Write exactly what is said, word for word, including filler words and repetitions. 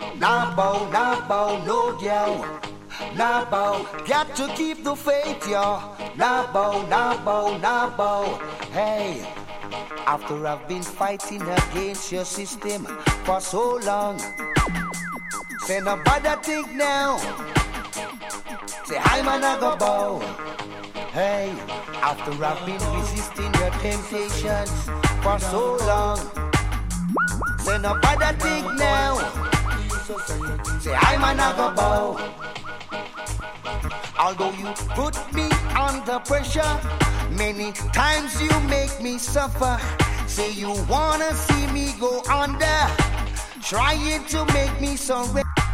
Nah bow, nah bow, no girl. Nah bow, got to keep the faith, yo. Nah bow, nah bow, nah bow. Hey, after I've been fighting against your system for so long, say nobody think now. Say I'm a naga bow. Hey, after I've been resisting your temptations for so long, say nobody think now. Say I'm a naga bow. Although you put me under pressure, many times you make me suffer. Say you wanna see me go under, trying to make me surrender.